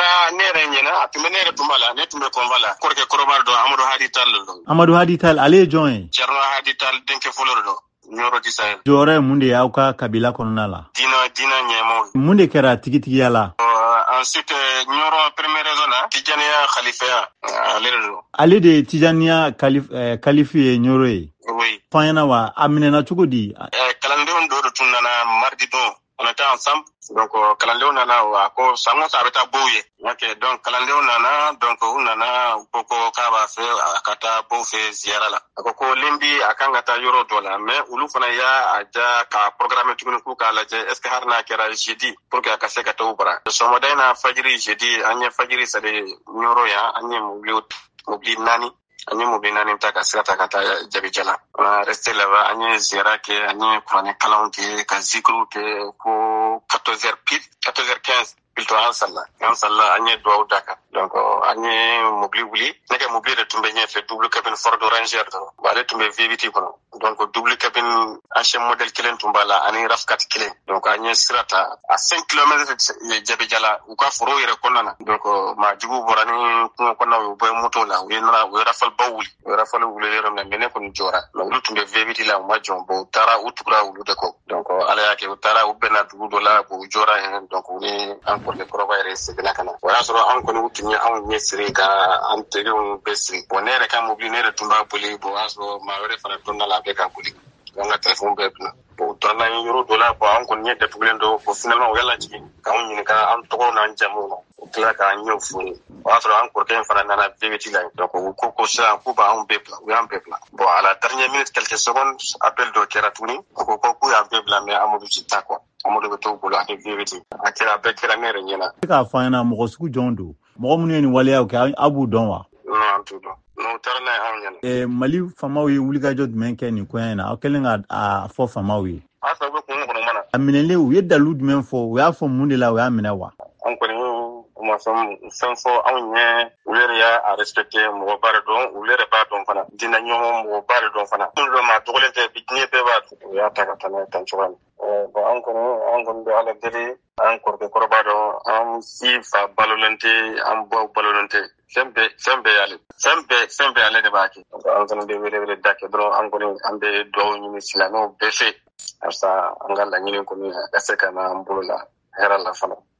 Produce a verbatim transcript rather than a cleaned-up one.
kɛra ne yɛrɛ ɲɛna a tun bɛ ne yɛrɛ tun b'a la ne tun bɛ kɔnva la kɔrɔkɛ kɔrɔba dɔn Amadu Hadi Tal don. Amadu Hadi Tal ale ye jɔn ye? Cerno Hadi Tal denkɛ fɔlɔ de don. Ɲɔrɔ ti Sahel. Jɔyɔrɔ ye mun de y'aw ka kabila kɔnɔna la? Diina diina ɲɛmɔgɔ. Mun de kɛra tigitigiya la? Uh, ensuite Ɲɔrɔ première raison na Tijaniya Khalifaya ale de don. Ale de ye Tijaniya kalif eh, kalifi ye Ɲɔrɔ ye? Oui. F'an ɲɛna wa a minɛna cogo di? Eh, kalandenw dɔ de tun nana mardi don. On était ensemble. Donc kalandenw nana wa ko sango sa bɛ taa bow ye. Ok, donc kalandenw nana donc u nana u ko ko k'a b'a fɛ a ka taa bow fɛ ziyara la. A ko ko lundi a kan ka taa yɔrɔ dɔ la mais olu fana y'a a ja k'a programme tuguni k'u k'a lajɛ est ce que hali n'a kɛra jeudi pour que a ka se ka taa u bara. Sɔgɔmada in na fajiri jeudi an ye fajiri sali Ɲɔrɔ yan an ye mobili mobili naani an ye mobili naani ta ka sira ta ka taa Jabijala. On a resté là-bas an ye ziyara kɛ an ye kuranɛ kalanw kɛ ka zikiriw kɛ ko quatorze heures pile quatorze heures quinze plutôt an salla an salla an ye duwawu da kan donc an ye mobili wuli ne ka mobili de tun bɛ ɲɛfɛ double cabine Ford Ranger dɔrɔn ale tun bɛ V V T kɔnɔ donc double cabine ancien modèle kelen tun b'a la ani RAV quatre kelen donc an ye sira ta a cinq kilomètres Jabijala u ka foro yɛrɛ kɔnɔna na donc maajugu bɔra ni kungo kɔnɔnaw ye u bɛ moto la u ye nana u ye rafale baw wuli u ye rafale wuli yɔrɔ min na mais ne kɔni jɔra mais olu tun bɛ V V T la u ma jɔn bon u taara u tugura olu de kɔ donc ala y'a kɛ u taara u bɛnna dugu dɔ la u jɔra yen donc u ni an kɔrɔkɛ kɔrɔba yɛrɛ seginna ka na o y'a sɔrɔ an kɔni tun ye anw ɲɛ siri ka an teriw bɛɛ siri bon ne yɛrɛ ka mobili ne yɛrɛ tun b'a boli bon o y'a sɔrɔ maa wɛrɛ fana donna la a bɛ ka boli an ka telefɔni bɛɛ bila bon u taara n'an ye yɔrɔ dɔ la bon an kɔni ɲɛ datugulen don bon finalement u y'a lajigin k'anw ɲininka an tɔgɔw n'an jamuw na u tila k'an ɲɛw f'u ye o y'a sɔrɔ an kɔrɔkɛ in fana nana V V T la donc u ko ko sisan k'u b'anw bɛɛ bila u y'an bɛɛ bila bon à la dernière minute quelques secondes appel dɔ kɛra tuguni u ko ko k'u y'an bɛɛ bila mais Amadu ci ta quoi Amadu bɛ t'u bolo ani V V T a kɛra a bɛɛ kɛra ne yɛrɛ ɲɛna. E k'a fɔ an ɲɛna mɔgɔ sugu jɔn don mɔgɔ minnu ye nin waleyaw kɛ aw b'u dɔn wa? Non an t'u dɔn. Non u taara n'a ye anw ɲɛna. Eh, Mali faamaw ye wulikajɔ jumɛn kɛ nin koɲɛ in na aw kɛlen ka a fɔ faamaw ye? A fɛ u bɛ kungo kɔnɔ mana. A minɛlen u ye dalu jumɛn fɔ u y'a fɔ mun de la u y'a minɛ wa? An kɔni u ma fɛn fɛn fɔ anw ɲɛ u yɛrɛ y'a respecté mɔgɔba de dɔn u yɛrɛ b'a dɔn fana diinɛ ɲɔgɔn mɔgɔba de dɔn fana minnu dɔ maa dogolen tɛ bi diɲɛ bɛɛ b'a dɔn u y'a ta ka taa n'a ye tan cogoya min bon an kɔni an kɔni bɛ ala deli an kɔrɔkɛ kɔrɔba dɔn an si fa balolen tɛ an baw balolen tɛ fɛn bɛɛ fɛn bɛɛ y'ale fɛn bɛɛ fɛn bɛɛ ale de b'a kɛ an kɔni bɛ wele wele da kɛ dɔrɔn an kɔni an bɛ dugawu ɲini silamɛw bɛɛ fɛ halisa an ka laɲini kɔni a ka se ka na an bolo la hɛrɛ la fana.